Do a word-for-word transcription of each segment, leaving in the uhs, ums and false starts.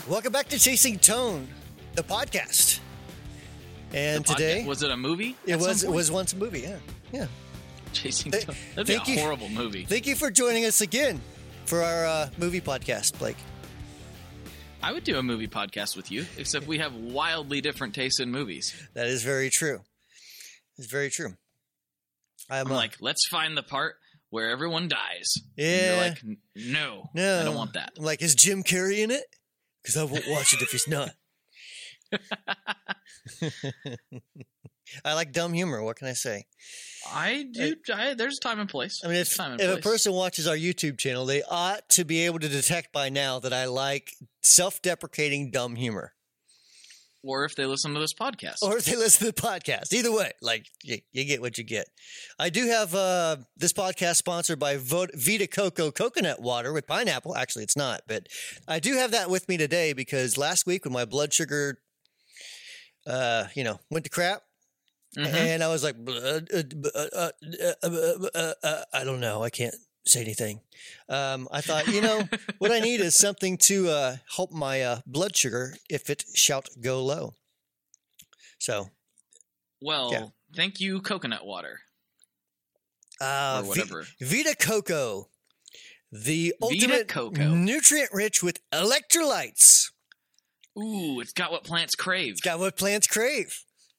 Welcome back to Chasing Tone, the podcast. And The podcast- today, was it a movie? it at some was it point? was once a movie. Yeah, yeah. Chasing Th- Tone. That'd be a thank you. horrible movie. Thank you for joining us again for our uh, movie podcast, Blake. I would do a movie podcast with you, except we have wildly different tastes in movies. That is very true. It's very true. I'm, I'm uh, like, let's find the part where everyone dies. And Yeah. you're like, "N- no, no, I don't want that. I'm like, is Jim Carrey in it? Because I won't watch it if he's not. I like dumb humor. What can I say? I do. I, there's time and place. I mean, if, time and if a place. person watches our YouTube channel, they ought to be able to detect by now that I like self-deprecating dumb humor. or if they listen to this podcast. Or if they listen to the podcast. Either way, like, you, you get what you get. I do have uh, this podcast sponsored by Vo- Vita Coco Coconut Water with pineapple. Actually, it's not, but I do have that with me today because last week when my blood sugar, uh, you know, went to crap, Mhm. and I was like, uh, uh, uh, uh, uh, uh, uh, I don't know. I can't say anything. Um, I thought, you know, what I need is something to uh, help my uh, blood sugar if it shalt go low. So, Well, Yeah. thank you, coconut water. uh, Or whatever. V- Vita Coco, the Vita ultimate Coco. nutrient rich with electrolytes. Ooh, it's got what plants crave. It's got what plants crave.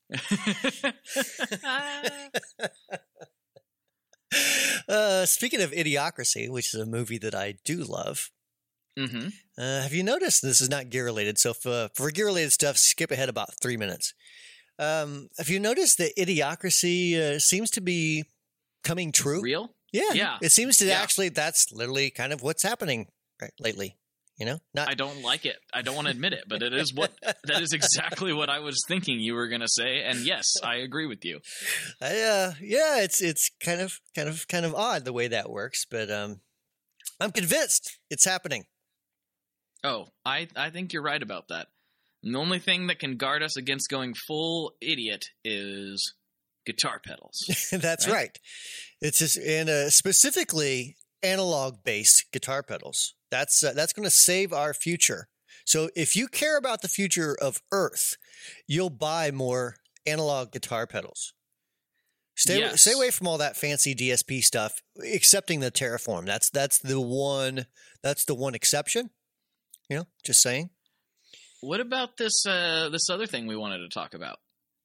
Uh, speaking of Idiocracy, which is a movie that I do love, hmm uh, have you noticed this is not gear related? So if, uh, for gear related stuff, skip ahead about three minutes. Um, have you noticed that Idiocracy uh, seems to be coming true? Real? Yeah, Yeah. It seems to Yeah. actually. That's literally kind of what's happening right, lately. You know, not I don't like it. I don't want to admit it, but it is what that is exactly what I was thinking you were going to say. And yes, I agree with you. I, uh, yeah, it's it's kind of kind of kind of odd the way that works, but um, I'm convinced it's happening. Oh, I, I think you're right about that. And the only thing that can guard us against going full idiot is guitar pedals. That's Right? right. It's just and uh, specifically analog based guitar pedals. That's uh, that's going to save our future. So if you care about the future of Earth, you'll buy more analog guitar pedals. Stay Yes. stay away from all that fancy D S P stuff, excepting the Terraform. That's that's the one that's the one exception. You know, just saying. What about this uh, this other thing we wanted to talk about?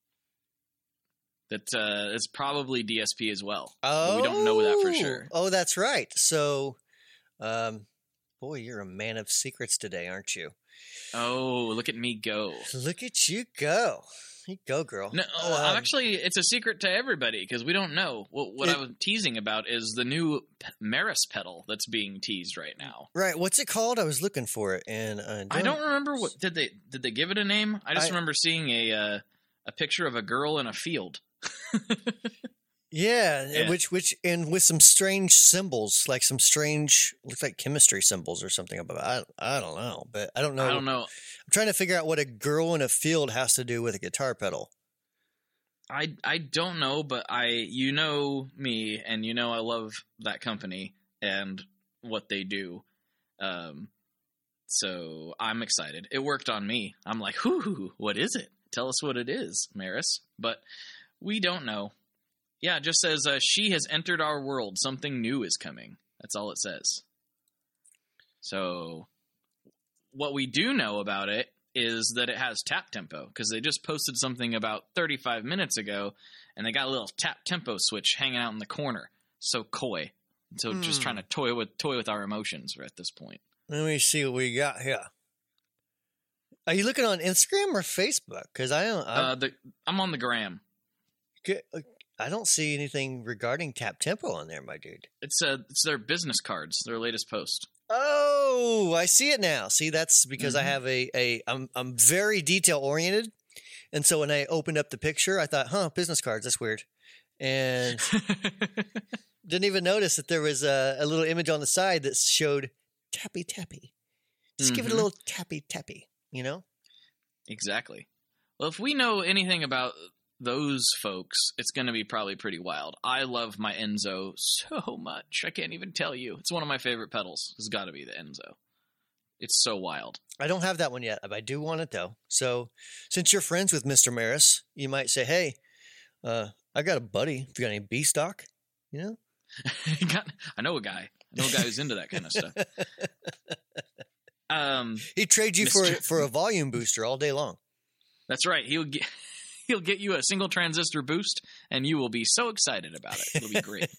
That uh, is probably D S P as well. Oh, But we don't know that for sure. Oh, that's right. So, um, boy, you're a man of secrets today, aren't you? Oh, look at me go. Look at you go. You go, girl. No, Um, I'm actually, it's a secret to everybody because we don't know. What, what It- I was teasing about is the new P- Maris pedal that's being teased right now. Right. What's it called? I was looking for it, and uh, I don't remember what did they did they give it a name? I just I- remember seeing a uh, a picture of a girl in a field. Yeah, Yeah. which which and with some strange symbols, like some strange, looks like chemistry symbols or something. About I I don't know, but I don't know. I don't know. I'm trying to figure out what a girl in a field has to do with a guitar pedal. I I don't know, but I you know me and you know I love that company and what they do. Um so I'm excited. It worked on me. I'm like, "Whoo, what is it? Tell us what it is, Maris." But we don't know. Yeah, it just says uh, she has entered our world. Something new is coming. That's all it says. So what we do know about it is that it has tap tempo because they just posted something about thirty-five minutes ago and they got a little tap tempo switch hanging out in the corner. So coy. So just Hmm. trying to toy with toy with our emotions at this point. Let me see what we got here. Are you looking on Instagram or Facebook? Because I don't. I, Uh, the, I'm on the gram. get- I don't see anything regarding tap tempo on there, my dude. It's uh, it's their business cards, their latest post. Oh, I see it now. See, that's because I Mhm. have a a I'm I'm very detail oriented, and so when I opened up the picture, I thought, huh, business cards. That's weird, and didn't even notice that there was a, a little image on the side that showed tappy tappy. Just give it a Mhm. little tappy tappy. You know. Exactly. Well, if we know anything about those folks, it's going to be probably pretty wild. I love my Enzo so much. I can't even tell you. It's one of my favorite pedals. It's got to be the Enzo. It's so wild. I don't have that one yet. I do want it though. So since you're friends with Mister Maris, you might say, hey, uh, I got a buddy. If you got any bee stock, you know? I know a guy. I know a guy who's into that kind of stuff. Um, He'd trade you Mister for for a volume booster all day long. That's right. He'll get he'll get you a single transistor boost, and you will be so excited about it. It'll be great.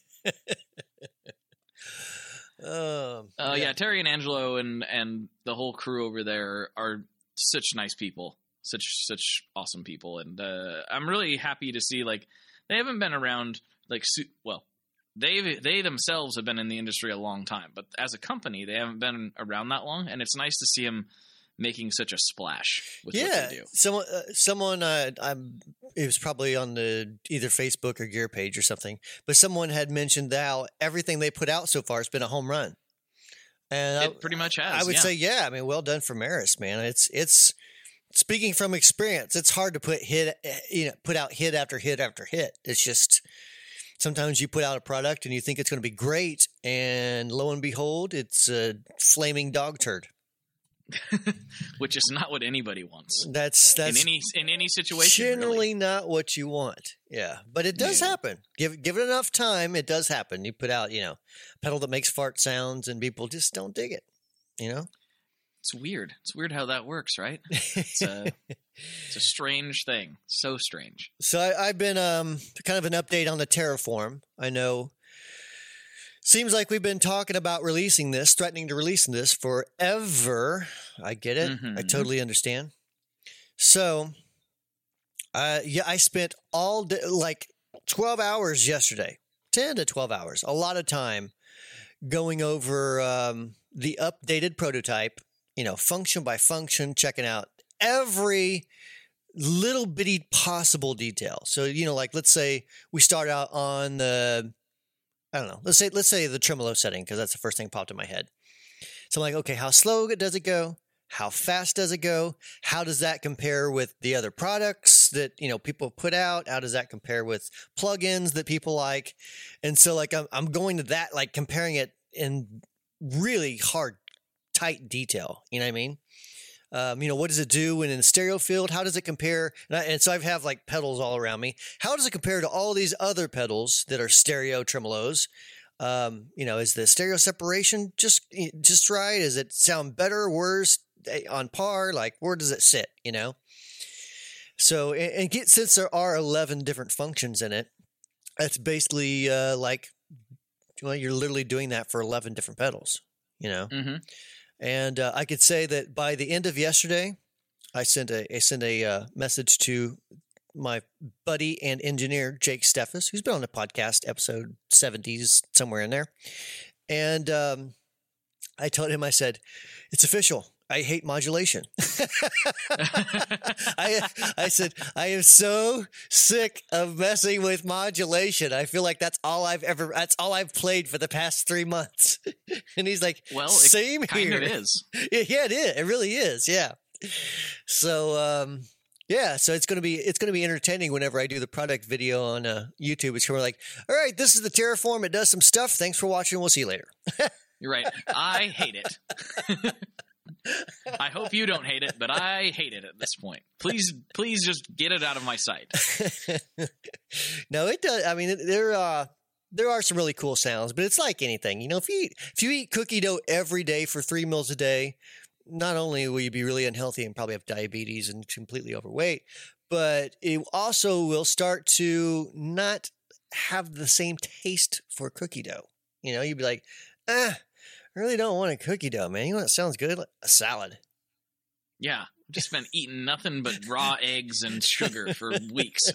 um, uh, yeah. yeah, Terry and Angelo and and the whole crew over there are such nice people, such such awesome people, and uh, I'm really happy to see like they haven't been around like su- well. They they themselves have been in the industry a long time, but as a company, they haven't been around that long, and it's nice to see them making such a splash with yeah, what they do. Someone, uh, someone, uh, I'm. It was probably on the either Facebook or Gear page or something, but someone had mentioned how everything they put out so far has been a home run, and It I, pretty much has. I would yeah. say, yeah. I mean, well done for Maris, man. It's it's speaking from experience. It's hard to put hit, you know, put out hit after hit after hit. It's just. Sometimes you put out a product and you think it's going to be great, and lo and behold, it's a flaming dog turd. Which is not what anybody wants. That's that's in any in any situation. Generally, really. not what you want. Yeah, but it does yeah. happen. Give give it enough time, it does happen. You put out, you know, a pedal that makes fart sounds, and people just don't dig it. You know, it's weird. It's weird how that works, right? It's a it's a strange thing. So strange. So I, I've been um kind of an update on the Terraform. I know. Seems like we've been talking about releasing this, threatening to release this forever. I get it. Mm-hmm. I totally understand. So, uh, yeah, I spent all day, like twelve hours yesterday, ten to twelve hours, a lot of time going over um, the updated prototype, you know, function by function, checking out every little bitty possible detail. So, you know, like let's say we start out on the, I don't know, let's say, let's say the tremolo setting, because that's the first thing that popped in my head. So I'm like, okay, how slow does it go? How fast does it go? How does that compare with the other products that, you know, people put out? How does that compare with plugins that people like? And so like, I'm, I'm going to that, like comparing it in really hard, tight detail. You know what I mean? Um, you know, what does it do when in the stereo field? How does it compare? And, I, and so I have like pedals all around me. How does it compare to all these other pedals that are stereo tremolos? Um, you know, is the stereo separation just just right? Does it sound better, worse, on par? Like, where does it sit? You know. So, and, and get, since there are eleven different functions in it, that's basically uh, like, well, you're literally doing that for eleven different pedals. You know. Mm-hmm. And uh, I could say that by the end of yesterday, I sent a I sent a uh, message to my buddy and engineer, Jake Steffes, who's been on the podcast, episode seventies, somewhere in there. And um, I told him, I said, it's official. I hate modulation. I I said, I am so sick of messing with modulation. I feel like that's all I've ever, that's all I've played for the past three months. And he's like, well, same it kind here. of is. Yeah, yeah, it is. It really is. Yeah. So, um, yeah, so it's gonna be it's gonna be entertaining whenever I do the product video on uh, YouTube. It's kind of like, all right, this is the Terraform. It does some stuff. Thanks for watching. We'll see you later. You're right. I hate it. I hope you don't hate it, but I hate it at this point. Please, please, just get it out of my sight. No, it does. I mean, there uh, there are some really cool sounds, but it's like anything. You know, if you eat, if you eat cookie dough every day for three meals a day, not only will you be really unhealthy and probably have diabetes and completely overweight, but it also will start to not have the same taste for cookie dough. You know, you'd be like, ah, I really don't want a cookie dough, man. You know what sounds good? A salad. Yeah, I've just been eating nothing but raw eggs and sugar for weeks.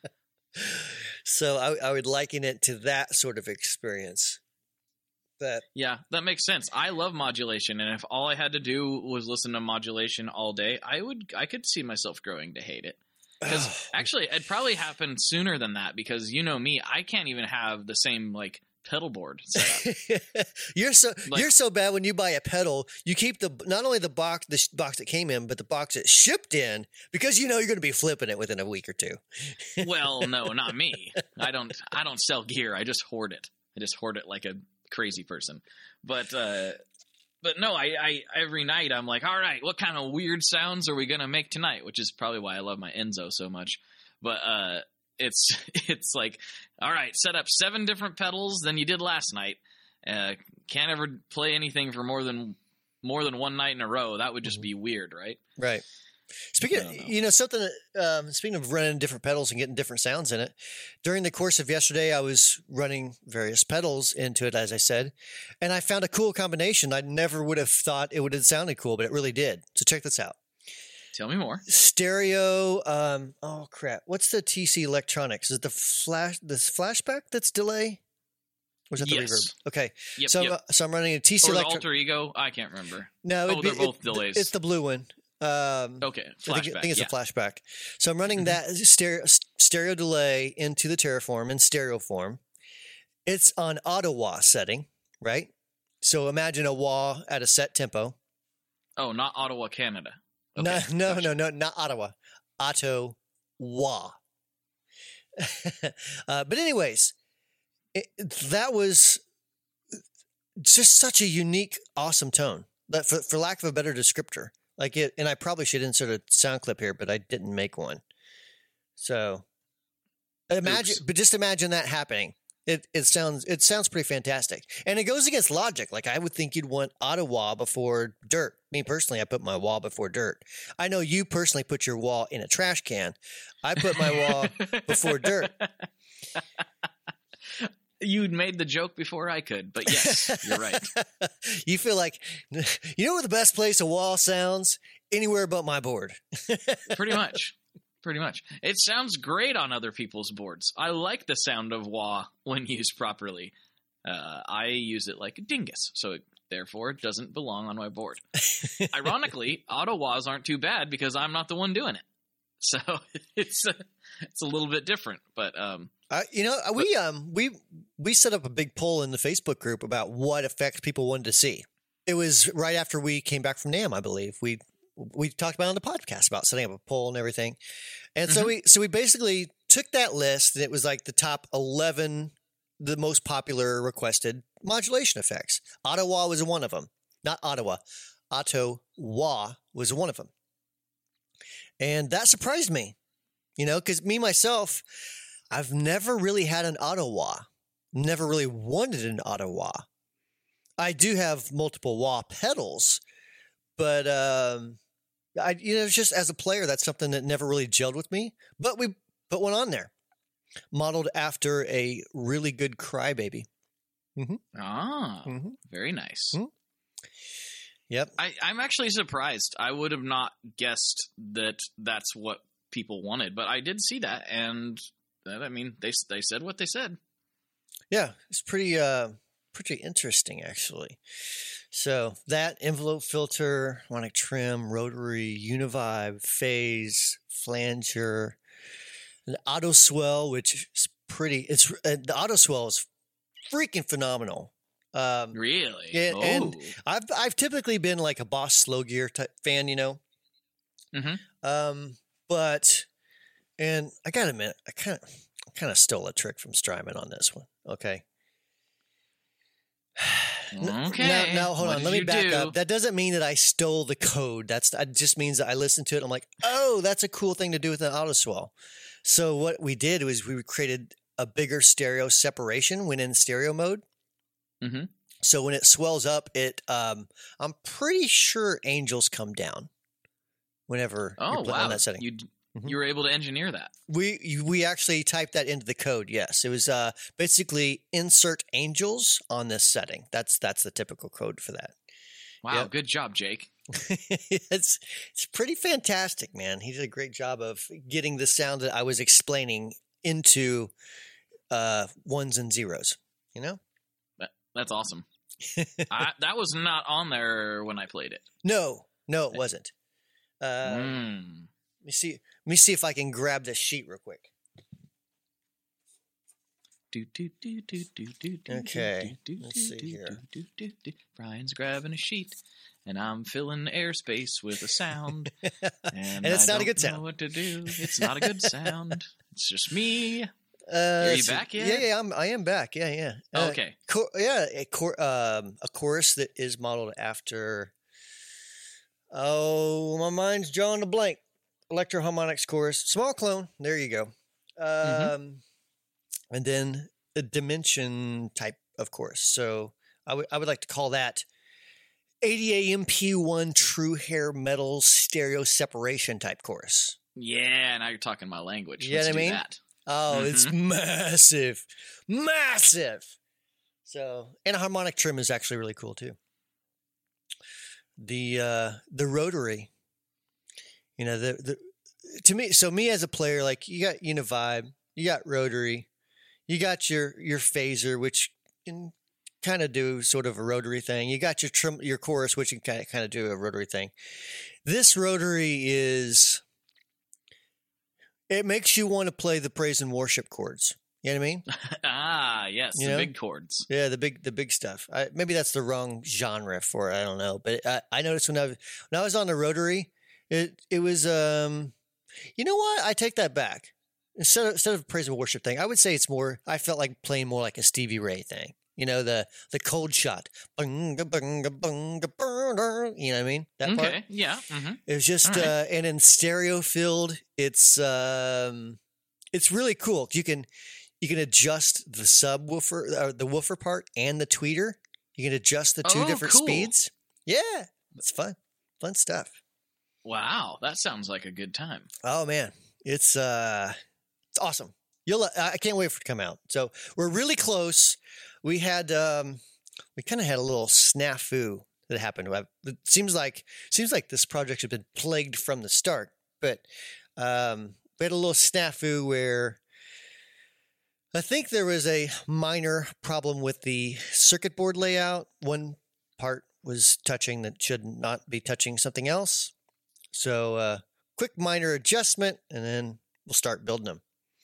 So I, I would liken it to that sort of experience. That yeah, that makes sense. I love modulation, and if all I had to do was listen to modulation all day, I would, I could see myself growing to hate it. Because oh. actually, it'd probably happen sooner than that. Because you know me, I can't even have the same like pedal board set up. you're so like, you're so bad when you buy a pedal, you keep the not only the box the box that came in, but the box it shipped in, because you know you're going to be flipping it within a week or two. Well, no, not me. I don't. I don't sell gear. I just hoard it. I just hoard it like a crazy person. But uh but no, I, I every night I'm like, all right, what kind of weird sounds are we gonna make tonight? Which is probably why I love my Enzo so much. But uh, it's it's like, all right, set up seven different pedals than you did last night. Uh, can't ever play anything for more than more than one night in a row. That would just Mhm. be weird, right? Right. Speaking of, I don't know. you know, something that, um, speaking of running different pedals and getting different sounds in it, during the course of yesterday, I was running various pedals into it, as I said, and I found a cool combination. I never would have thought it would have sounded cool, but it really did. So check this out. Tell me more. Stereo, um, oh crap. What's the T C Electronics? Is it the flash, this flashback that's delay? Or is that the Yes. reverb? Okay. Yep, so, yep. uh, so I'm running a T C Or the Electronics. alter ego? I can't remember. No, Oh, it'd be, they're both it- delays. It's the blue one. Um, Okay, I think, flashback. I think it's yeah. a flashback. So I'm running Mhm. that stereo, stereo delay into the Terraform in stereo form. It's on auto wah setting, right? So imagine a wah at a set tempo. Oh, not Ottawa, Canada. No, Okay, no, gotcha. no, no, not Ottawa. Auto wah. uh, but anyways, it, that was just such a unique, awesome tone. But for, for lack of a better descriptor, like it, and I probably should insert a sound clip here, but I didn't make one. So imagine, Oops. but just imagine that happening. It it sounds it sounds pretty fantastic, and it goes against logic. Like I would think you'd want auto wah before dirt. Me personally, I put my wah before dirt. I know you personally put your wah in a trash can. I put my wah before dirt. You'd made the joke before I could, but yes, you're right. You feel like, you know where the best place a wah sounds? Anywhere but my board. Pretty much. Pretty much. It sounds great on other people's boards. I like the sound of wah when used properly. Uh, I use it like a dingus, so it, therefore it doesn't belong on my board. Ironically, auto wahs aren't too bad because I'm not the one doing it. So it's a, it's a little bit different, but um, Uh, you know, we um we we set up a big poll in the Facebook group about what effects people wanted to see. It was right after we came back from NAMM, I believe. We we talked about it on the podcast about setting up a poll and everything. And so Mhm. we so we basically took that list, and it was like the top eleven, the most popular requested modulation effects. Ottawa was one of them. Not Ottawa. Ottawa was one of them. And that surprised me, you know, because me, myself, I've never really had an Ottawa. Never really wanted an Ottawa. I do have multiple wah pedals, but um, I, you know, just as a player, that's something that never really gelled with me. But we put one on there, modeled after a really good Crybaby. ah, Mm-hmm. very nice. Mhm. Yep. I, I'm actually surprised. I would have not guessed that that's what people wanted, but I did see that, and that, I mean, they they said what they said. Yeah, it's pretty uh pretty interesting actually. So that envelope filter, harmonic trim, rotary, univibe, phase, flanger, an auto swell, which is pretty. It's uh, the auto swell is freaking phenomenal. Um, Really? Yeah, oh. and- I've I've typically been like a Boss slow gear type fan, you know. Mhm. Um, but and I gotta admit, I kind of I kind of stole a trick from Strymon on this one. Okay. N- Okay. Now, now hold What on. did Let me you back do? up. That doesn't mean that I stole the code. That's that just means that I listened to it. I'm like, oh, that's a cool thing to do with an auto swell. So what we did was we created a bigger stereo separation when in stereo mode. Mhm. So when it swells up, it um, I'm pretty sure angels come down whenever Oh you're playing wow! on that setting. You Mhm. you were able to engineer that. We you- we actually typed that into the code. Yes, it was uh, basically insert angels on this setting. That's that's the typical code for that. Wow! Yep. Good job, Jake. it's it's pretty fantastic, man. He did a great job of getting the sound that I was explaining into uh, ones and zeros. You know? That's awesome. I, that was not on there when I played it. No, no, it wasn't. Uh, Mm. Let me see. Let me see if I can grab this sheet real quick. Do, do, do, do, do, do, do, Okay, do, do, let's do, see do, here. do, do, do, do. Brian's grabbing a sheet, and I'm filling airspace with a sound. And, And it's I not a don't good know sound. what to do. It's not a good sound. It's just me. Uh, Are you so- back yet? Yeah, yeah, I'm, I am back. Yeah, yeah. Oh, Uh, okay. Chor- yeah, a, chor- um, a chorus that is modeled after. Oh, my mind's drawing a blank. Electroharmonics chorus, small clone. There you go. Um, Mhm. and then a dimension type of chorus. So I would I would like to call that A D A M P one true hair metal stereo separation type chorus. Yeah, now you're talking my language. You know Let's what I do mean? that. Oh, it's massive, massive. So, and a harmonic trim is actually really cool too. The uh, the rotary, you know, the the to me. So me as a player, like you got Univibe, you got rotary, you got your your phaser, which can kind of do sort of a rotary thing. You got your trim, your chorus, which can kind of kind of do a rotary thing. This rotary is. It makes you want to play the praise and worship chords. You know what I mean? Ah, yes, You the know? big chords. Yeah, the big the big stuff. I, maybe that's the wrong genre for it. I don't know, but I, I noticed when I was, when I was on the rotary, it it was um, you know what? I take that back. Instead of instead of praise and worship thing, I would say it's more. I felt like playing more like a Stevie Ray thing. You know, the the cold shot. Bunga, bunga, bunga, bunga, you know what I mean? That part. Okay, yeah. hmm It was just, All right. uh, and in stereo field, it's um, it's really cool. You can you can adjust the subwoofer, uh, the woofer part, and the tweeter. You can adjust the two Oh, different cool. speeds. Yeah, it's fun, fun stuff. Wow, that sounds like a good time. Oh man, it's uh, it's awesome. You'll, I can't wait for it to come out. So we're really close. We had, um, we kind of had a little snafu that happened. It seems like seems like this project has been plagued from the start, but um, we had a little snafu where I think there was a minor problem with the circuit board layout. One part was touching that should not be touching something else. So, uh, quick minor adjustment, and then we'll start building them.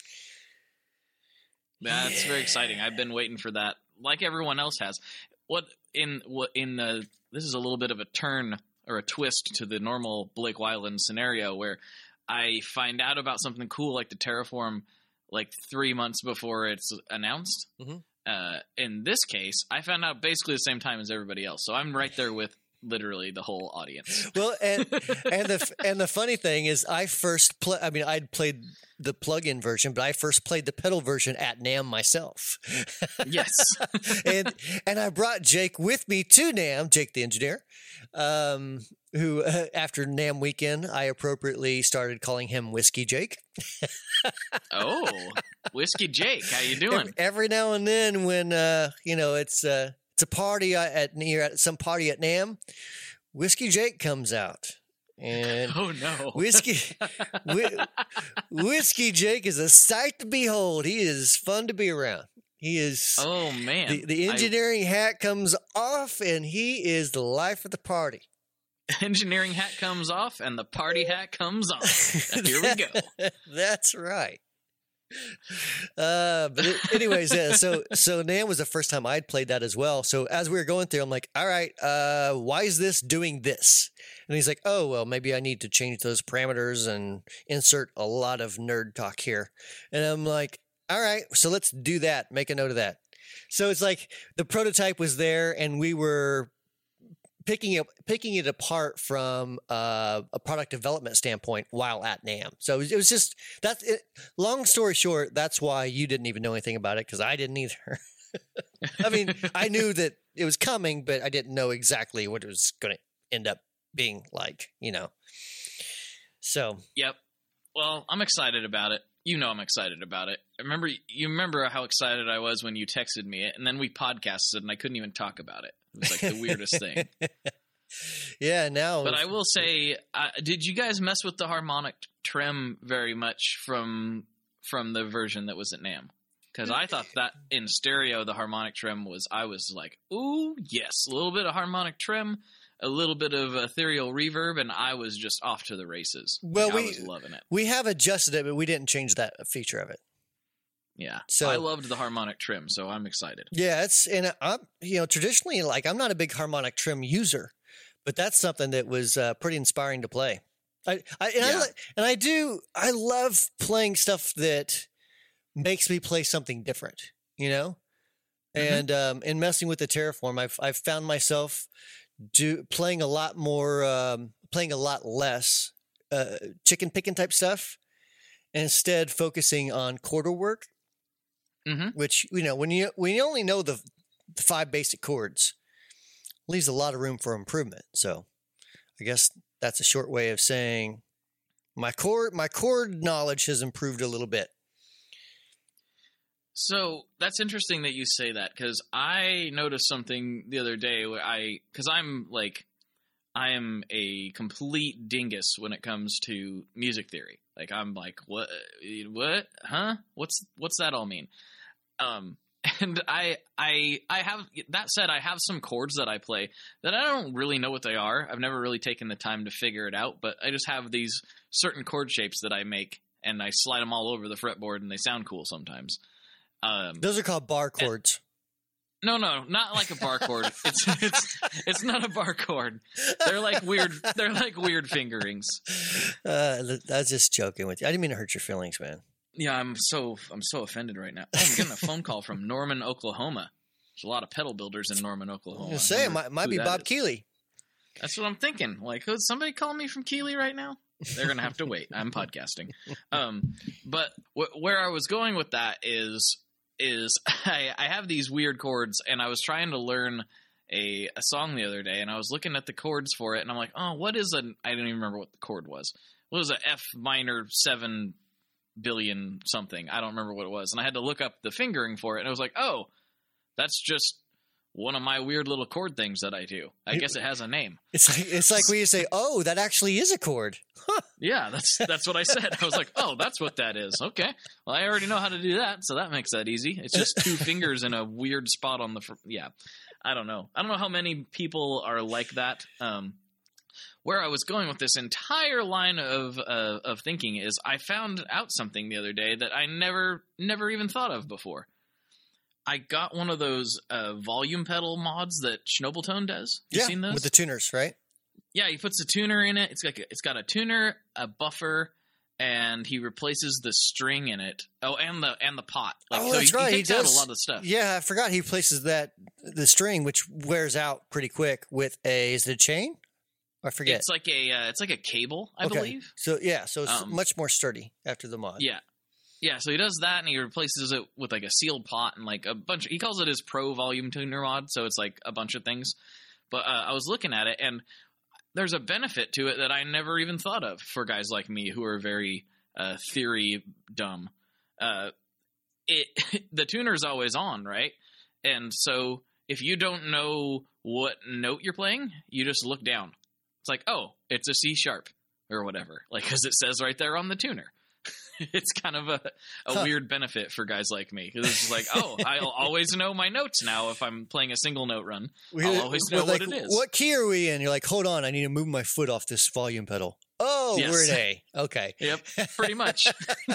That's very exciting. I've been waiting for that, like everyone else has. What in what in the this is a little bit of a turn or a twist to the normal Blake Wyland scenario where I find out about something cool like the Terraform like three months before it's announced. Mhm. Uh, in this case, I found out basically the same time as everybody else, so I'm right there with literally the whole audience. Well, and and the and the funny thing is, I first play. I mean, I'd played the plug-in version, but I first played the pedal version at NAMM myself. Yes. and and I brought Jake with me to NAMM, Jake the engineer, um, who uh, after NAMM weekend, I appropriately started calling him Whiskey Jake. Oh, Whiskey Jake, how you doing? Every, every now and then, when uh, you know it's uh, it's a party at near at some party at NAMM, Whiskey Jake comes out. And Oh no, Whiskey, Whi- Whiskey Jake is a sight to behold. He is fun to be around. He is. Oh man, the, the I- engineering hat comes off, and he is the life of the party. engineering hat comes off and the party hat comes on. Here we go. That's right. Uh, but it, anyways, yeah. So so NAMM was the first time I'd played that as well. So as we were going through, I'm like, all right, uh, why is this doing this? And he's like, oh well, maybe I need to change those parameters and insert a lot of nerd talk here. And I'm like, all right, so let's do that. Make a note of that. So it's like the prototype was there, and we were picking it picking it apart from uh, a product development standpoint while at NAMM. So it was, it was just that's it. Long story short, that's why you didn't even know anything about it, because I didn't either. I mean, I knew that it was coming, but I didn't know exactly what it was going to end up being like. You know. So Yep. Well, I'm excited about it. You know I'm excited about it. I remember you remember how excited I was when you texted me it, and then we podcasted, and I couldn't even talk about it. It was like the weirdest thing. yeah, now. But I will say, uh, did you guys mess with the harmonic trim very much from from the version that was at NAMM? Because I thought that in stereo, the harmonic trim was, I was like, ooh, yes, a little bit of harmonic trim, a little bit of ethereal reverb, and I was just off to the races. Well, Like, we- I was loving it. we have adjusted it, but we didn't change that feature of it. Yeah. So- I loved the harmonic trim, so I'm excited. Yeah, it's and I'm you know traditionally like I'm not a big harmonic trim user, but that's something that was uh, pretty inspiring to play. I, I and I Yeah. li- and I do I love playing stuff that makes me play something different, you know? Mm-hmm. And um, in messing with the Terraform, I've I've found myself do playing a lot more, um, playing a lot less uh, chicken picking type stuff, and instead focusing on quarter work. Mm-hmm. Which, you know, when you when you only know the, the five basic chords, leaves a lot of room for improvement. So, I guess that's a short way of saying my chord my chord knowledge has improved a little bit. So that's interesting that you say that, because I noticed something the other day where I, because I'm like, I am a complete dingus when it comes to music theory. Like I'm like, what, what, huh? What's, what's that all mean? Um, and I, I, I have, that said, I have some chords that I play that I don't really know what they are. I've never really taken the time to figure it out, but I just have these certain chord shapes that I make and I slide them all over the fretboard and they sound cool sometimes. Um, Those are called bar chords. And, no, no, not like a bar chord. It's it's it's not a bar chord. They're like weird. They're like weird fingerings. Uh, I was just joking with you. I didn't mean to hurt your feelings, man. Yeah, I'm so I'm so offended right now. Oh, I'm getting a phone call from Norman, Oklahoma. There's a lot of pedal builders in Norman, Oklahoma. I was saying, might, might be Bob is. Keeley. That's what I'm thinking. Like, who's somebody calling me from Keeley right now? They're gonna have to wait. I'm podcasting. Um, but wh- where I was going with that is. is I, I have these weird chords, and I was trying to learn a, a song the other day, and I was looking at the chords for it, and I'm like, oh, what is a, I don't even remember what the chord was. What was a F minor seven billion something? I don't remember what it was, and I had to look up the fingering for it, and I was like, oh, that's just one of my weird little chord things that I do. I guess it has a name. It's like, it's like when you say, oh, that actually is a chord. Huh. Yeah, that's that's what I said. I was like, oh, that's what that is. Okay. Well, I already know how to do that, so that makes that easy. It's just two fingers in a weird spot on the fr- – yeah. I don't know. I don't know how many people are like that. Um, where I was going with this entire line of uh, of thinking is I found out something the other day that I never never even thought of before. I got one of those uh, volume pedal mods that Schnobeltone does. You yeah, seen those? With the tuners, right? Yeah, he puts a tuner in it. It's like a, it's got a tuner, a buffer, and he replaces the string in it. Oh, and the and the pot. Like, oh, so that's he, right. He takes he does, out a lot of stuff. Yeah, I forgot he places that the string, which wears out pretty quick, with a is it a chain? I forget. It's like a uh, it's like a cable, I okay. believe. So yeah, so it's um, much more sturdy after the mod. Yeah. Yeah, so he does that, and he replaces it with like a sealed pot and like a bunch. Of, he calls it his Pro Volume Tuner mod, so it's like a bunch of things. But uh, I was looking at it, and there's a benefit to it that I never even thought of for guys like me who are very uh, theory dumb. Uh, it the tuner's always on, right? And so if you don't know what note you're playing, you just look down. It's like, oh, it's a C sharp or whatever, like because it says right there on the tuner. It's kind of a, a huh. weird benefit for guys like me because it's just like, oh, I'll always know my notes now if I'm playing a single note run. I'll always know like, what it is. What key are we in? You're like, hold on, I need to move my foot off this volume pedal. Oh, yes. We're in A. Okay. Yep, pretty much.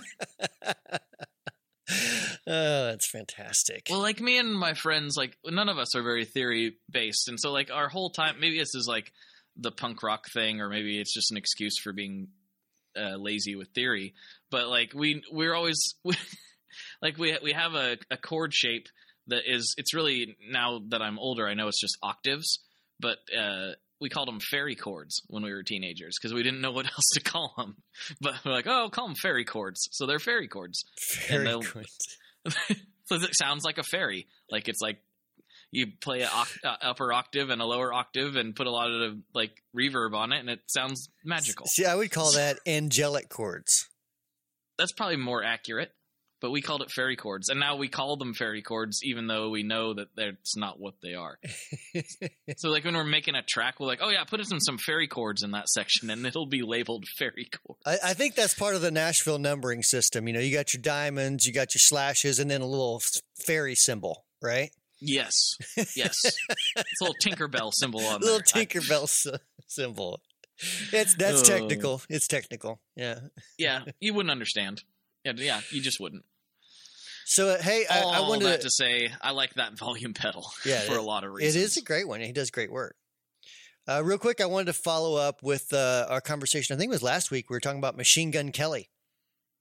Oh, that's fantastic. Well, like me and my friends, like none of us are very theory based, and so like our whole time, maybe this is like the punk rock thing, or maybe it's just an excuse for being uh, lazy with theory. But like we we're always we, like we we have a, a chord shape that is it's really now that I'm older I know it's just octaves, but uh, we called them fairy chords when we were teenagers because we didn't know what else to call them. But we're like, oh, call them fairy chords, so they're fairy chords. Fairy chords. So it sounds like a fairy, like it's like you play an oct- uh, upper octave and a lower octave and put a lot of like reverb on it, and it sounds magical. See, I would call that angelic chords. That's probably more accurate, but we called it fairy chords, and now we call them fairy chords, even though we know that that's not what they are. So, like when we're making a track, we're like, "Oh yeah, put in some fairy chords in that section, and it'll be labeled fairy chords." I, I think that's part of the Nashville numbering system. You know, you got your diamonds, you got your slashes, and then a little fairy symbol, right? Yes, yes, it's a little Tinkerbell symbol on there. Little there. Tinkerbell I... symbol. It's that's uh, technical. It's technical. Yeah. Yeah, you wouldn't understand. Yeah, yeah, you just wouldn't. So uh, hey, I, All I wanted that to... to say I like that volume pedal. Yeah, for it, a lot of reasons. It is a great one. He does great work. Uh, real quick, I wanted to follow up with uh, our conversation. I think it was last week. We were talking about Machine Gun Kelly.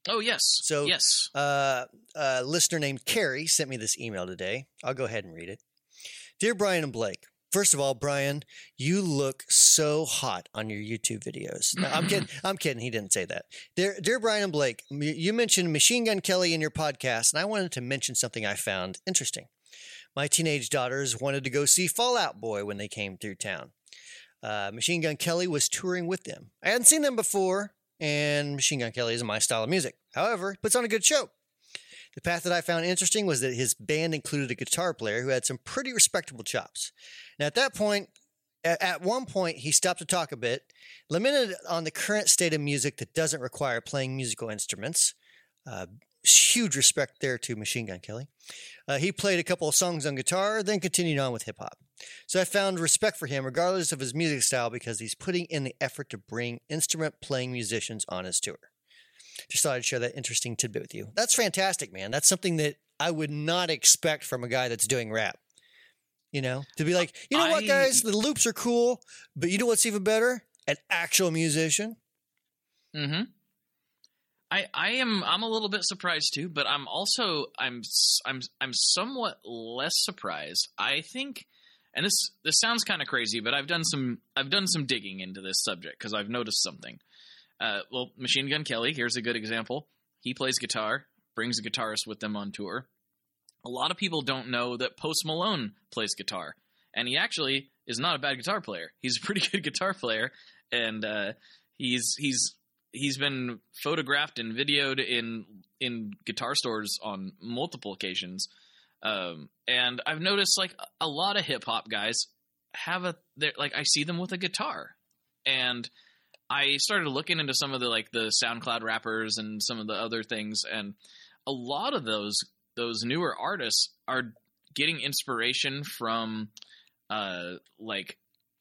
Oh, yes. So, yes. Uh, a listener named Carrie sent me this email today. I'll go ahead and read it. Dear Brian and Blake, first of all, Brian, you look so hot on your YouTube videos. No, I'm kidding. I'm kidding. He didn't say that. Dear, dear Brian and Blake, you mentioned Machine Gun Kelly in your podcast, and I wanted to mention something I found interesting. My teenage daughters wanted to go see Fall Out Boy when they came through town. Uh, Machine Gun Kelly was touring with them. I hadn't seen them before, and Machine Gun Kelly isn't my style of music. However, he puts on a good show. The path that I found interesting was that his band included a guitar player who had some pretty respectable chops. Now, at that point, at one point, he stopped to talk a bit, lamented on the current state of music that doesn't require playing musical instruments. Uh, huge respect there to Machine Gun Kelly. Uh, he played a couple of songs on guitar, then continued on with hip-hop. So I found respect for him, regardless of his music style, because he's putting in the effort to bring instrument-playing musicians on his tour. Just thought I'd share that interesting tidbit with you. That's fantastic, man. That's something that I would not expect from a guy that's doing rap. You know, to be like, you know I, what, guys, the loops are cool, but you know what's even better? An actual musician. Mm-hmm. I I am I'm a little bit surprised too, but I'm also I'm I'm I'm somewhat less surprised. I think, and this this sounds kind of crazy, but I've done some I've done some digging into this subject because I've noticed something. Uh, well, Machine Gun Kelly, here's a good example. He plays guitar, brings a guitarist with them on tour. A lot of people don't know that Post Malone plays guitar, and he actually is not a bad guitar player. He's a pretty good guitar player, and uh, he's he's he's been photographed and videoed in in guitar stores on multiple occasions. Um, and I've noticed like a lot of hip hop guys have a like I see them with a guitar, and I started looking into some of the like the SoundCloud rappers and some of the other things, and a lot of those those newer artists are getting inspiration from uh, like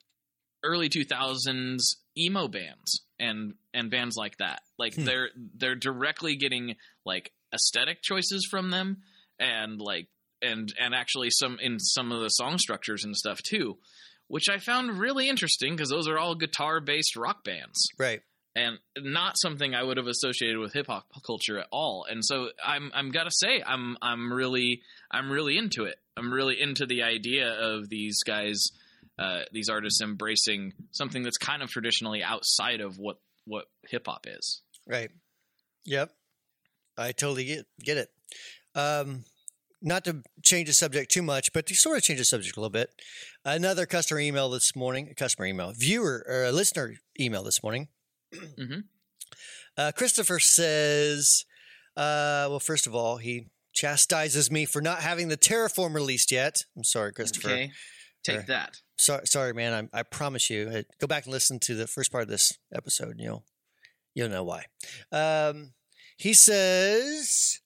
early two thousands emo bands and and bands like that. Like hmm. they're they're directly getting like aesthetic choices from them, and like and and actually some in some of the song structures and stuff too, which I found really interesting because those are all guitar-based rock bands. Right. And not something I would have associated with hip hop culture at all. And so I'm I'm gotta say I'm I'm really I'm really into it. I'm really into the idea of these guys, uh, these artists embracing something that's kind of traditionally outside of what what hip hop is. Right. Yep. I totally get get it. Um, not to change the subject too much, but to sort of change the subject a little bit. Another customer email this morning, customer email, viewer or a listener email this morning. Mm-hmm. Uh, Christopher says, uh, well, first of all, he chastises me for not having the Terraform released yet. I'm sorry, Christopher. Okay. Take or, that. So, sorry, man. I, I promise you. Uh, go back and listen to the first part of this episode, and you'll, you'll know why. Um, he says,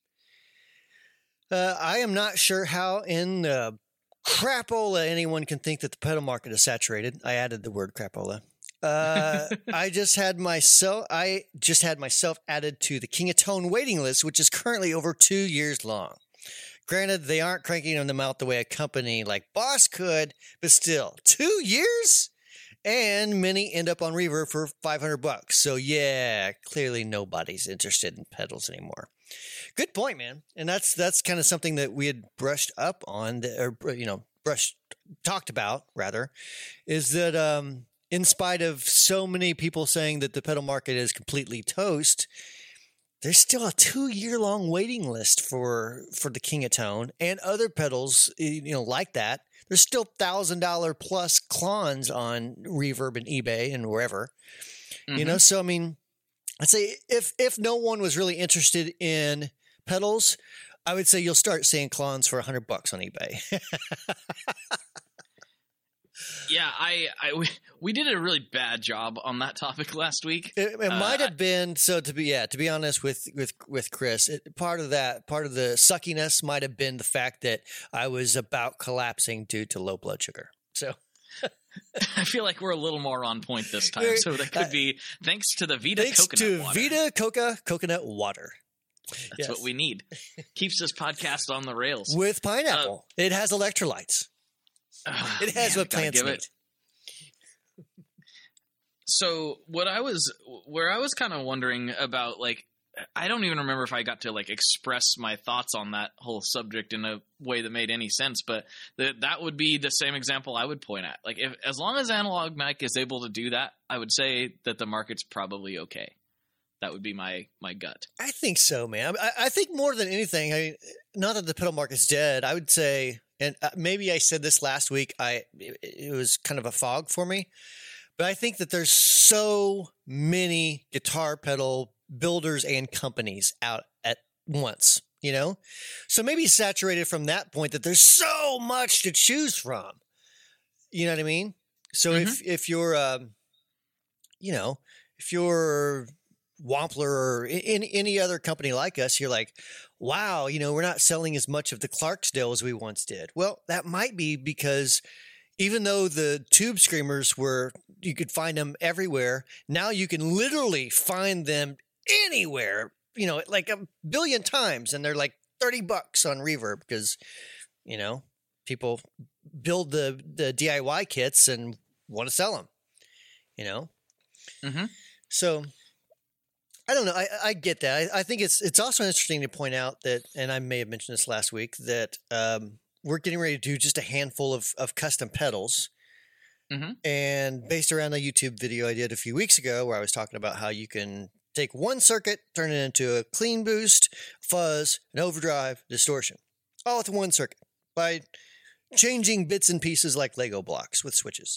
uh, I am not sure how in uh, crapola anyone can think that the pedal market is saturated. I added the word crapola. uh, I just had myself. I just had myself added to the King of Tone waiting list, which is currently over two years long. Granted, they aren't cranking them out the way a company like Boss could, but still, two years, and many end up on Reverb for five hundred bucks. So yeah, clearly nobody's interested in pedals anymore. Good point, man. And that's that's kind of something that we had brushed up on, or you know, brushed talked about rather, is that um. in spite of so many people saying that the pedal market is completely toast, there's still a two-year-long waiting list for for the King of Tone and other pedals, you know, like that. There's still one thousand dollars plus clones on Reverb and eBay and wherever. Mm-hmm. You know, so I mean, I'd say if if no one was really interested in pedals, I would say you'll start seeing clones for one hundred bucks on eBay. Yeah, I, I we, we did a really bad job on that topic last week. It, it uh, might have been so to be yeah to be honest with with with Chris. It, part of that part of the suckiness might have been the fact that I was about collapsing due to low blood sugar. So I feel like we're a little more on point this time. So that could be thanks to the Vita thanks coconut to water. Vita Coca coconut water. That's yes. what we need. Keeps this podcast on the rails with pineapple. Uh, it has electrolytes. Uh, it has man, what plants need. It. So what I was, where I was kind of wondering about, like, I, I don't even remember if I got to like express my thoughts on that whole subject in a way that made any sense, but th- that would be the same example I would point at. Like, if as long as Analog Mike is able to do that, I would say that the market's probably okay. That would be my my gut. I think so, man. I, I think more than anything, I mean, not that the pedal market's dead. I would say, and maybe I said this last week. I it, it was kind of a fog for me, but I think that there's so many guitar pedal builders and companies out at once, you know? So maybe saturated from that point that there's so much to choose from. You know what I mean? So mm-hmm. if, if you're, um, you know, if you're Wampler or any, any other company like us, you're like, wow, you know, we're not selling as much of the Clarksdale as we once did. Well, that might be because even though the Tube Screamers were, you could find them everywhere, now you can literally find them anywhere, you know, like a billion times, and they're like thirty bucks on Reverb because, you know, people build the, the D I Y kits and want to sell them, you know? Mm-hmm. So I don't know. I, I get that. I, I think it's, it's also interesting to point out that, and I may have mentioned this last week, that um, we're getting ready to do just a handful of, of custom pedals. Mm-hmm. And based around a YouTube video I did a few weeks ago where I was talking about how you can take one circuit, turn it into a clean boost, fuzz, an overdrive, distortion, all with one circuit by changing bits and pieces like Lego blocks with switches.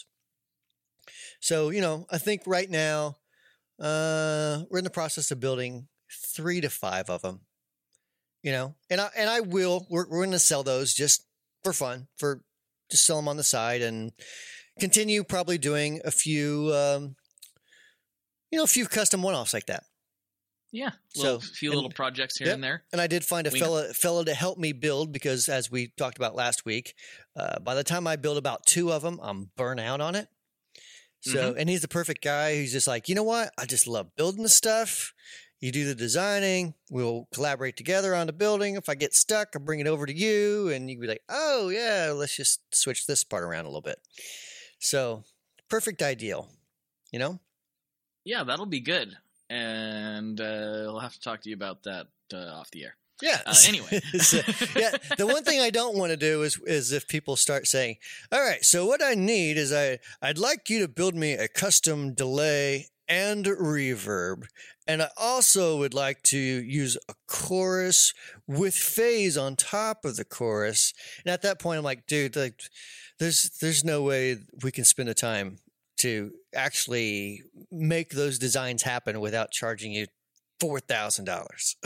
So, you know, I think right now uh, we're in the process of building three to five of them, you know, and I, and I will, we're, we're going to sell those just for fun, for just sell them on the side and continue probably doing a few, um, you know, a few custom one-offs like that. Yeah. Little, so, few and, little projects here yep, and there. And I did find a we fella, fella to help me build because as we talked about last week, uh, by the time I build about two of them, I'm burnt out on it. So, mm-hmm. and he's the perfect guy who's just like, you know what? I just love building the stuff. You do the designing. We'll collaborate together on the building. If I get stuck, I'll bring it over to you. And you can be like, oh, yeah, let's just switch this part around a little bit. So, perfect ideal, you know? Yeah, that'll be good. And uh, I'll have to talk to you about that uh, off the air. Yeah. Uh, anyway. so, yeah. The one thing I don't want to do is is if people start saying, all right, so what I need is I, I'd like you to build me a custom delay and reverb. And I also would like to use a chorus with phase on top of the chorus. And at that point, I'm like, dude, like, there's there's no way we can spend the time to actually make those designs happen without charging you four thousand dollars.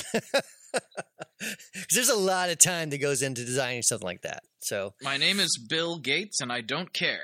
Because there's a lot of time that goes into designing something like that. So my name is Bill Gates, and I don't care.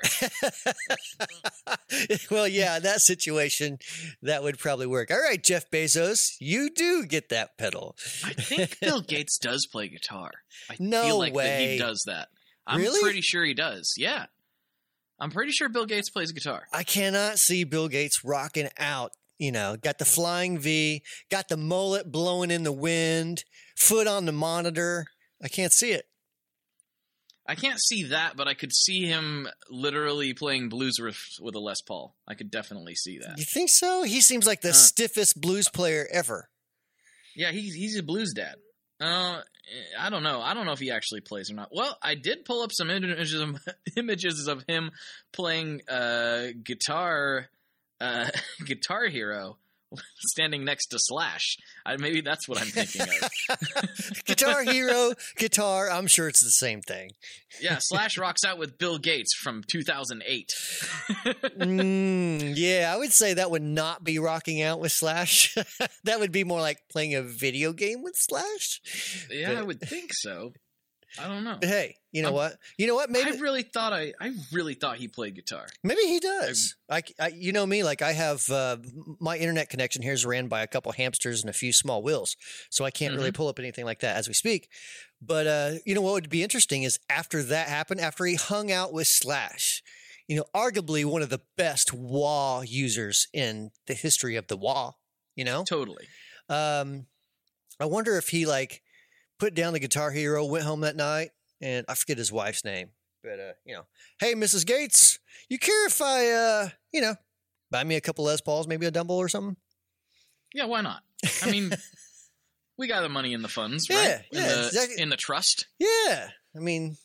Well, yeah, in that situation, that would probably work. All right, Jeff Bezos, you do get that pedal. I think Bill Gates does play guitar. I no feel like way. that he does that. I'm really? pretty sure he does. Yeah. I'm pretty sure Bill Gates plays guitar. I cannot see Bill Gates rocking out. You know, got the flying V, got the mullet blowing in the wind, foot on the monitor. I can't see it. I can't see that, but I could see him literally playing blues riffs with a Les Paul. I could definitely see that. You think so? He seems like the uh, stiffest blues player ever. Yeah, he's he's a blues dad. Uh, I don't know. I don't know if he actually plays or not. Well, I did pull up some images of, images of him playing uh, guitar. Uh, Guitar Hero standing next to Slash. I, maybe that's what I'm thinking of. Guitar Hero, guitar. I'm sure it's the same thing. Yeah, Slash rocks out with Bill Gates from two thousand eight. mm, yeah, I would say that would not be rocking out with Slash. That would be more like playing a video game with Slash. Yeah, but, I would think so. I don't know. But hey, you know I'm, what? You know what? Maybe I really thought I, I really thought he played guitar. Maybe he does. I, I you know me, like I have uh, my internet connection here is ran by a couple hamsters and a few small wheels, so I can't mm-hmm. really pull up anything like that as we speak. But uh, you know what would be interesting is after that happened, after he hung out with Slash, you know, arguably one of the best wah users in the history of the wah. You know, totally. Um, I wonder if he like. Put down the Guitar Hero, went home that night, and I forget his wife's name. But, uh, you know, hey, Missus Gates, you care if I, uh, you know, buy me a couple Les Pauls, maybe a Dumble or something? Yeah, why not? I mean, we got the money in the funds, Yeah, right? yeah, in the, exactly. in the trust. Yeah, I mean,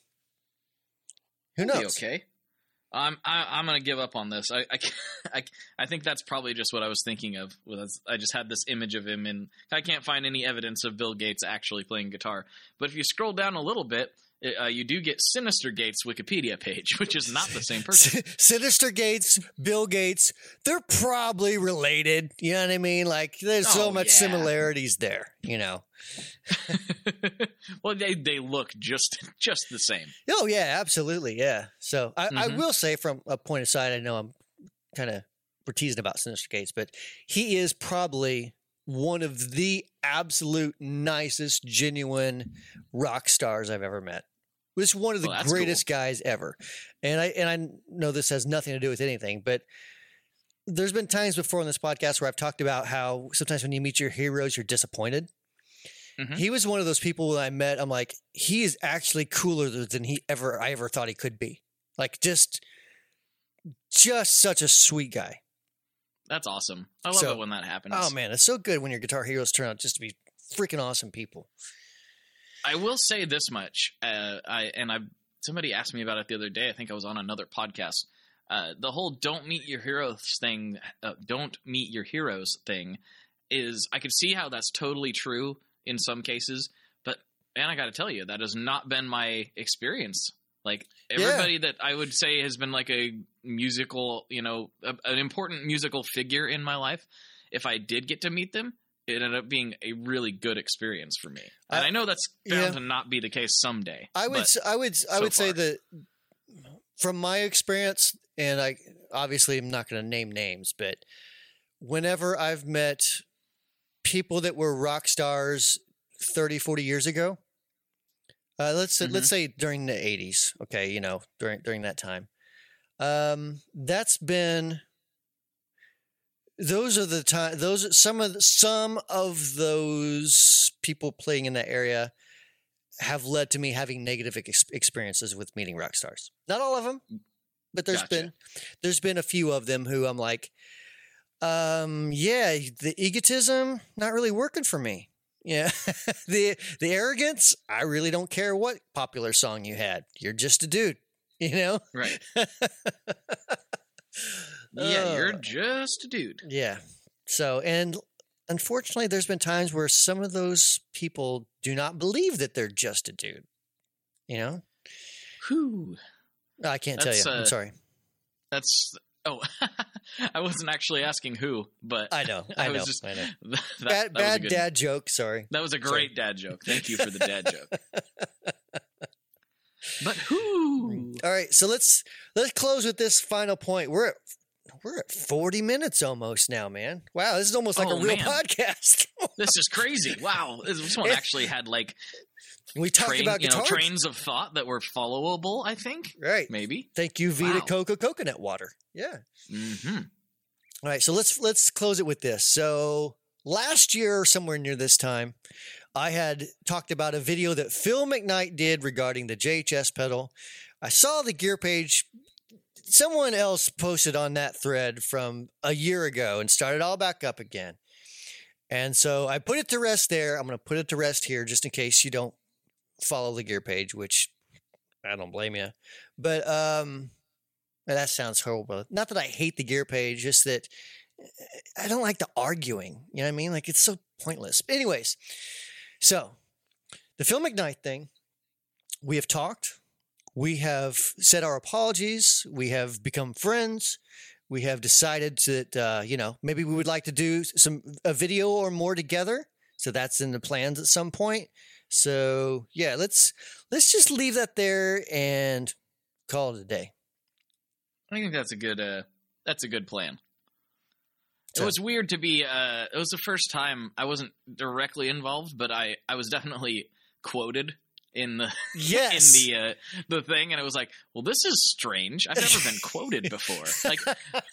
who We'll knows? be okay. I'm I, I'm gonna give up on this. I I, I I think that's probably just what I was thinking of. Was I just had this image of him, and I can't find any evidence of Bill Gates actually playing guitar. But if you scroll down a little bit, uh, you do get Sinister Gates' Wikipedia page, which is not the same person. Sinister Gates, Bill Gates, they're probably related. You know what I mean? Like, there's so Oh, much yeah. similarities there, you know? Well, they they look just just the same. Oh, yeah, absolutely. Yeah. So I, I Mhm. will say, from a point aside, I know I'm kind of, we're teasing about Sinister Gates, but he is probably one of the absolute nicest, genuine rock stars I've ever met. Was one of the Well, that's greatest guys ever. And I and I know this has nothing to do with anything, but there's been times before on this podcast where I've talked about how sometimes when you meet your heroes, you're disappointed. Mhm. He was one of those people that I met. I'm like, he is actually cooler than he ever I ever thought he could be. Like, just just such a sweet guy. That's awesome. I love So- it when that happens. Oh man, it's so good when your guitar heroes turn out just to be freaking awesome people. I will say this much. Uh, I and I somebody asked me about it the other day. I think I was on another podcast. Uh, the whole "don't meet your heroes" thing, uh, "don't meet your heroes" thing, is I could see how that's totally true in some cases, but man, I got to tell you, that has not been my experience. Like everybody that I would say has been like a musical, you know, a, an important musical figure in my life. If I did get to meet them, it ended up being a really good experience for me. And I- I know that's bound yeah. to not be the case someday. I would, but s- I would, I so would say far. that from my experience, and I obviously am not going to name names, but whenever I've met people that were rock stars thirty, forty years ago, uh, let's say, let's say during the eighties, okay, you know, during during that time, um, that's been. Those are the time. Those some of the, some of those people playing in that area have led to me having negative ex- experiences with meeting rock stars. Not all of them, but there's Gotcha. been there's been a few of them who I'm like, um, yeah, the egotism not really working for me. Yeah, the the arrogance. I really don't care what popular song you had. You're just a dude, you know. right. Yeah, you're Uh, just a dude. Yeah. So, and unfortunately, there's been times where some of those people do not believe that they're just a dude. You know, Whew. I can't That's, tell you. I'm uh, sorry. That's oh, I wasn't actually asking who, but I know. I, I know. was just I know. that, that Bad, was a bad good, dad joke. Sorry. That was a Sorry. great dad joke. Thank you for the dad joke. But who? All right. So let's let's close with this final point. We're at we're at forty minutes almost now, man. Wow, this is almost like Oh, a real man. podcast. This is crazy. Wow, this one It- actually had like we talked train, about you know, guitars. trains of thought that were followable. I think Right. maybe. Thank you, Vita Wow. Coco Coconut Water. Yeah. Mm-hmm. All right, so let's let's close it with this. So last year, somewhere near this time, I had talked about a video that Phil McKnight did regarding the J H S pedal. I saw the gear page. Someone else posted on that thread from a year ago and started all back up again. And so I put it to rest there. I'm going to put it to rest here just in case you don't follow the gear page, which I don't blame you. But um, that sounds horrible. Not that I hate the gear page, just that I don't like the arguing. You know what I mean? Like, it's so pointless. Anyways, so the Phil McKnight thing, we have talked. We have said our apologies. We have become friends. We have decided that, uh, you know, maybe we would like to do some a video or more together. So that's in the plans at some point. So yeah, let's let's just leave that there and call it a day. I think that's a good. Uh, that's a good plan. So- It was weird to be. Uh, it was the first time I wasn't directly involved, but I, I was definitely quoted in the Yes. in the uh, the thing, and it was like, well, this is strange. I've never been quoted before. Like,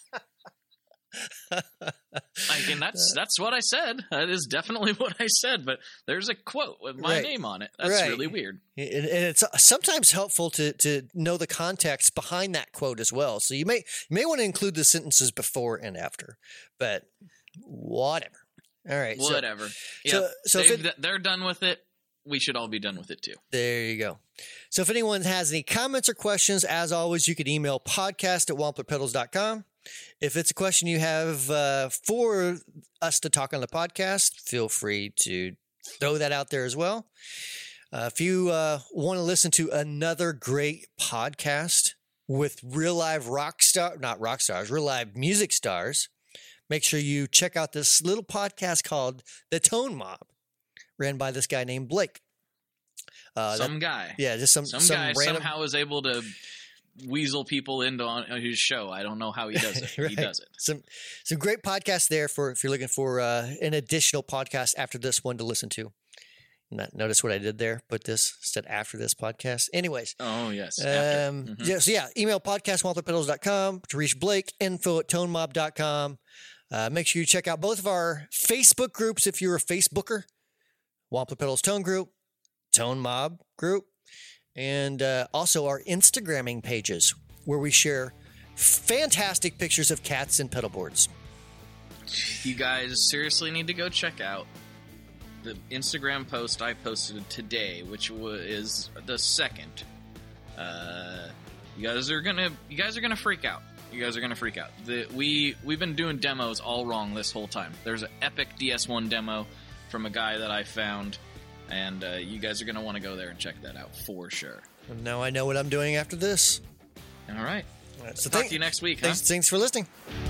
like, and that's that's what I said. That is definitely what I said. But there's a quote with my Right. name on it. That's Right. really weird. And and it's sometimes helpful to to know the context behind that quote as well. So you may you may want to include the sentences before and after, but whatever. All right. so- Whatever. so- Yep. so if They've- it- they're done with it. We should all be done with it too. There you go. So if anyone has any comments or questions, as always, you can email podcast at wampler pedals dot com. If it's a question you have uh, for us to talk on the podcast, feel free to throw that out there as well. Uh, if you uh, want to listen to another great podcast with real live rock star, not rock stars, real live music stars, make sure you check out this little podcast called The Tone Mob, ran by this guy named Blake. Uh, some that- guy. yeah, just some Some, some guy random. somehow is able to weasel people into on his show. I don't know how he does it. He Right. does it. Some some great podcasts there for if you're looking for uh, an additional podcast after this one to listen to. Not, notice what I did there? Put this instead after this podcast. Anyways, Oh yes. After. um, Mhm. yeah, so yeah, email podcast wampler pedals dot com to reach Blake, info at tone mob dot com. Uh, make sure you check out both of our Facebook groups if you're a Facebooker. Wampler Pedals Tone Group, Tone Mob Group, and uh, also our Instagramming pages where we share fantastic pictures of cats and pedal boards. You guys seriously need to go check out the Instagram post I posted today, which wa- is the second. Uh, you guys are gonna, you guys are gonna freak out. You guys are gonna freak out. The, we we've been doing demos all wrong this whole time. There's an epic D S one demo from a guy that I found, and uh, you guys are gonna want to go there and check that out for sure. And now I know what I'm doing after this. All right. All right, so Talk thank- to you next week. Huh? thanks, thanks for listening.